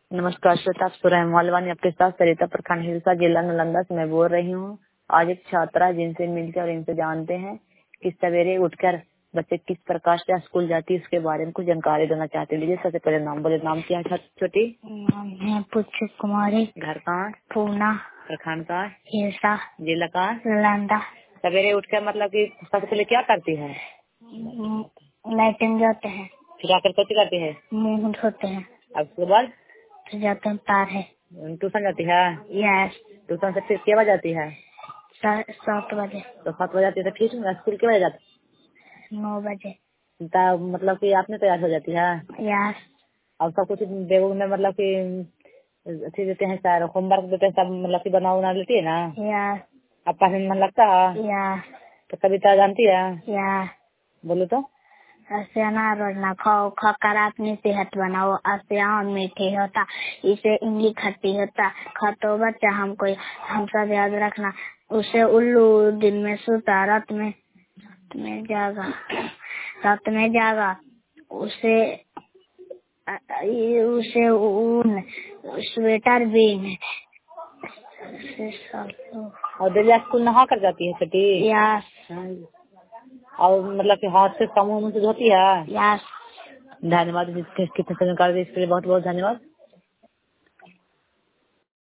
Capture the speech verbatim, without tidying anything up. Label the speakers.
Speaker 1: नमस्कार श्रोता, मालवानी आपके साथ सरिता प्रखंड हिलसा जिला नालंदा से मैं बोल रही हूँ। आज एक छात्रा जिनसे मिलकर और इनसे जानते हैं कि सवेरे उठकर बच्चे किस प्रकार से स्कूल जाती है, उसके बारे में कुछ जानकारी देना चाहते हैं। लीजिए, सबसे पहले नाम बोले। नाम क्या है छोटी?
Speaker 2: नाम है पुष्प कुमारी।
Speaker 1: घर कहाँ? पूना। प्रखंड का?
Speaker 2: हिलसा।
Speaker 1: जिला का?
Speaker 2: नालंदा।
Speaker 1: सवेरे उठकर मतलब कि सबसे पहले क्या करती है?
Speaker 2: लैट्रिन जाते हैं।
Speaker 1: फिर आकर क्या करती है?
Speaker 2: मुँह धोते हैं।
Speaker 1: अब उसके बाद
Speaker 2: फिर जाते हैं तार है।
Speaker 1: ट्यूशन जाती है?
Speaker 2: यस।
Speaker 1: ट्यूशन से फिर क्या बजे जाती है?
Speaker 2: सात बजे।
Speaker 1: तो सात बजे जाती है तो फिर स्कूल के बजे जाती?
Speaker 2: नौ बजे।
Speaker 1: मतलब कि आपने तैयार हो जाती है?
Speaker 2: यस।
Speaker 1: और सब कुछ बेगों में मतलब कि अच्छी देते हैं सर, होमवर्क देते हैं सब, मतलब कि बना उना लेती है ना?
Speaker 2: यस।
Speaker 1: अब पढ़ने में मन लगता है?
Speaker 2: यस।
Speaker 1: तो कविता जानती है?
Speaker 2: यस।
Speaker 1: बोलो तो।
Speaker 2: आसियाना रोजना खाओ, खाकर अपनी सेहत बनाओ। आसियान मीठी होता, इसे इमली खट्टी होता। खा तो बच्चा हमको हम सब याद रखना। उसे उल्लू दिन में सोता, रात में रात में जागा रात में जागा उसे उसे ऊन स्वेटर बीन।
Speaker 1: और दिव्या स्कूल नहा कर जाती है छठी?
Speaker 2: यस।
Speaker 1: और मतलब कि हाथ से समूह से धोती है?
Speaker 2: यस।
Speaker 1: धन्यवाद। कितने जानकारी इसके लिए बहुत बहुत धन्यवाद।